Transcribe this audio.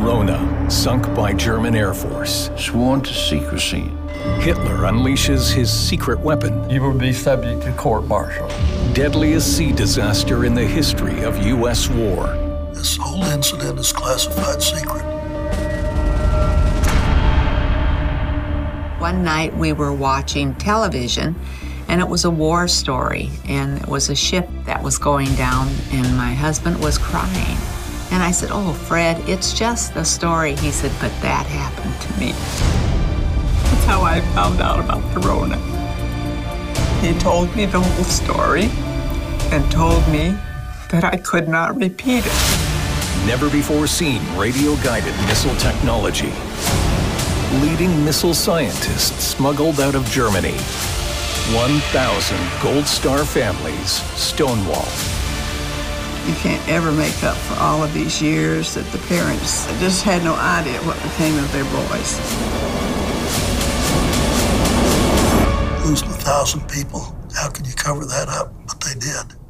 Verona, sunk by German Air Force. Sworn to secrecy. Hitler unleashes his secret weapon. You will be subject to court-martial. Deadliest sea disaster in the history of U.S. war. This whole incident is classified secret. One night we were watching television, and it was a war story, and it was a ship that was going down, and my husband was crying. And I said, "Oh, Fred, it's just a story." He said, "But that happened to me." That's how I found out about Verona. He told me the whole story and told me that I could not repeat it. Never before seen radio-guided missile technology. Leading missile scientists smuggled out of Germany. 1,000 Gold Star families stonewalled. You can't ever make up for all of these years that the parents just had no idea what became of their boys. Losing 1,000 people, how can you cover that up? But they did.